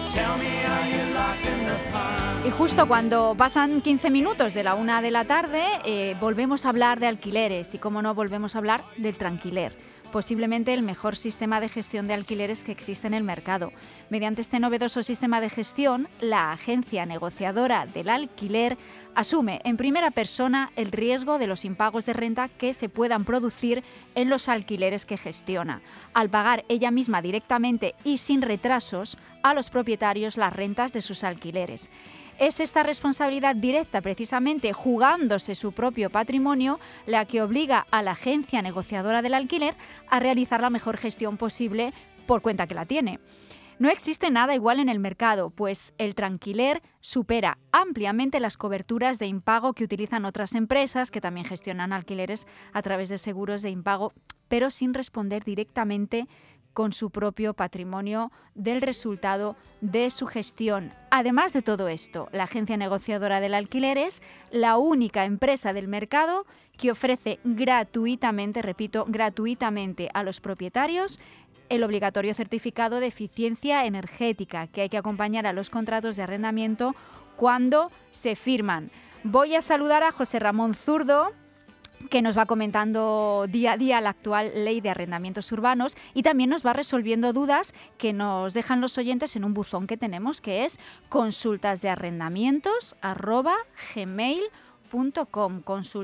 Y justo cuando pasan 15 minutos de la 1 de la tarde, volvemos a hablar de alquileres y, cómo no, volvemos a hablar del Tranquiler, posiblemente el mejor sistema de gestión de alquileres que existe en el mercado. Mediante este novedoso sistema de gestión, la agencia negociadora del alquiler asume en primera persona el riesgo de los impagos de renta que se puedan producir en los alquileres que gestiona, al pagar ella misma directamente y sin retrasos a los propietarios las rentas de sus alquileres. Es esta responsabilidad directa, precisamente jugándose su propio patrimonio, la que obliga a la agencia negociadora del alquiler a realizar la mejor gestión posible por cuenta que la tiene. No existe nada igual en el mercado, pues el Tranquiler supera ampliamente las coberturas de impago que utilizan otras empresas que también gestionan alquileres a través de seguros de impago, pero sin responder directamente con su propio patrimonio del resultado de su gestión. Además de todo esto, la agencia negociadora del alquiler es la única empresa del mercado que ofrece gratuitamente, repito, gratuitamente a los propietarios el obligatorio certificado de eficiencia energética que hay que acompañar a los contratos de arrendamiento cuando se firman. Voy a saludar a José Ramón Zurdo, que nos va comentando día a día la actual ley de arrendamientos urbanos y también nos va resolviendo dudas que nos dejan los oyentes en un buzón que tenemos, que es consultasdearrendamientos@gmail.com,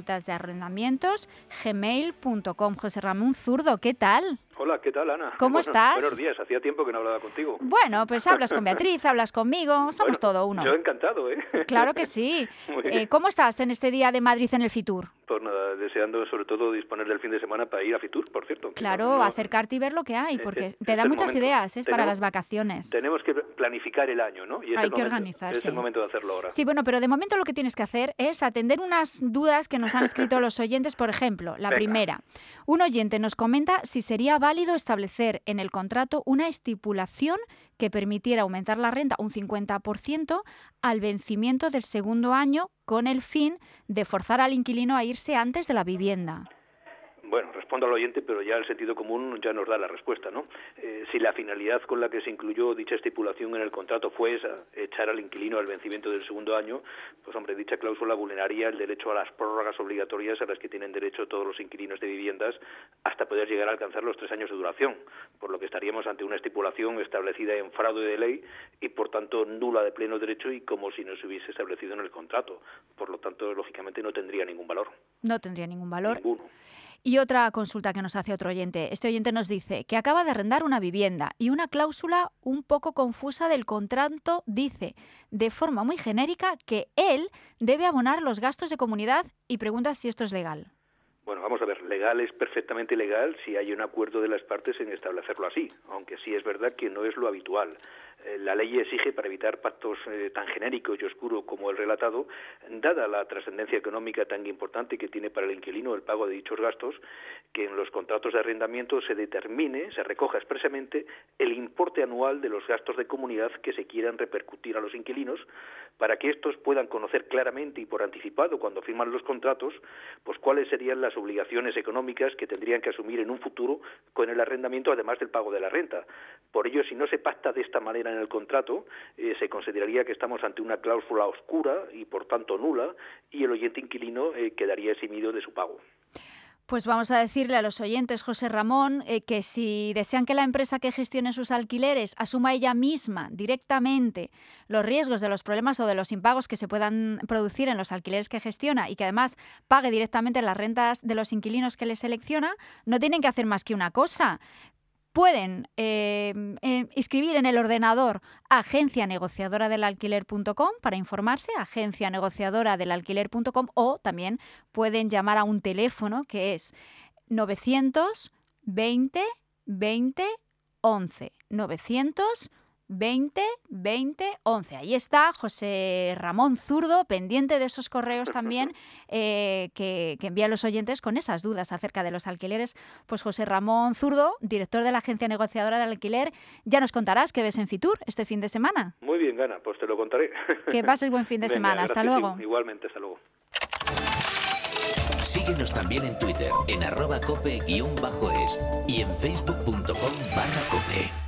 consultasdearrendamientos@gmail.com. José Ramón Zurdo, ¿qué tal? Hola, ¿qué tal, Ana? ¿Cómo estás? Buenos días, hacía tiempo que no hablaba contigo. Bueno, pues hablas con Beatriz, hablas conmigo, somos todo uno. Yo encantado, ¿eh? Claro que sí. Muy bien. ¿Cómo estás en este día de Madrid en el Fitur? Pues nada, deseando sobre todo disponer del fin de semana para ir a Fitur, por cierto. Claro, acercarte y ver lo que hay, porque te da muchas ideas para las vacaciones. Tenemos que planificar el año, ¿no? Y hay que organizarse. Es el momento de hacerlo ahora. Sí, bueno, pero de momento lo que tienes que hacer es atender unas dudas que nos han escrito los oyentes. Por ejemplo, la primera. Un oyente nos comenta si sería válido establecer en el contrato una estipulación que permitiera aumentar la renta un 50% al vencimiento del segundo año con el fin de forzar al inquilino a irse antes de la vivienda. Bueno, respondo al oyente, pero ya el sentido común ya nos da la respuesta, ¿no? Si la finalidad con la que se incluyó dicha estipulación en el contrato fue esa, echar al inquilino al vencimiento del segundo año, pues hombre, dicha cláusula vulneraría el derecho a las prórrogas obligatorias a las que tienen derecho todos los inquilinos de viviendas hasta poder llegar a alcanzar los 3 años de duración, por lo que estaríamos ante una estipulación establecida en fraude de ley y por tanto nula de pleno derecho y como si no se hubiese establecido en el contrato. Por lo tanto, lógicamente no tendría ningún valor. No tendría ningún valor. Ninguno. Y otra consulta que nos hace otro oyente. Este oyente nos dice que acaba de arrendar una vivienda y una cláusula un poco confusa del contrato dice, de forma muy genérica, que él debe abonar los gastos de comunidad y pregunta si esto es legal. Bueno, vamos a ver, legal es perfectamente legal si hay un acuerdo de las partes en establecerlo así, aunque sí es verdad que no es lo habitual. La ley exige, para evitar pactos tan genéricos y oscuros como el relatado, dada la trascendencia económica tan importante que tiene para el inquilino el pago de dichos gastos, que en los contratos de arrendamiento se determine, se recoja expresamente el importe anual de los gastos de comunidad que se quieran repercutir a los inquilinos, para que estos puedan conocer claramente y por anticipado cuando firman los contratos, pues cuáles serían las obligaciones económicas que tendrían que asumir en un futuro con el arrendamiento, además del pago de la renta. Por ello, si no se pacta de esta manera en el contrato, se consideraría que estamos ante una cláusula oscura y por tanto nula, y el oyente inquilino quedaría eximido de su pago. Pues vamos a decirle a los oyentes, José Ramón, que si desean que la empresa que gestione sus alquileres asuma ella misma directamente los riesgos de los problemas o de los impagos que se puedan producir en los alquileres que gestiona y que además pague directamente las rentas de los inquilinos que le selecciona, no tienen que hacer más que una cosa. Pueden escribir en el ordenador agencianegociadoradelalquiler.com para informarse, agencianegociadoradelalquiler.com, o también pueden llamar a un teléfono que es 920 20 11. 920 20 11. Ahí está José Ramón Zurdo, pendiente de esos correos también que envían los oyentes con esas dudas acerca de los alquileres. Pues José Ramón Zurdo, director de la Agencia Negociadora del Alquiler, ya nos contarás qué ves en Fitur este fin de semana. Muy bien, Gana, pues te lo contaré. Que pases buen fin de semana. Hasta luego. Igualmente, hasta luego. Síguenos también en Twitter, en @cope_es y en facebook.com/cope.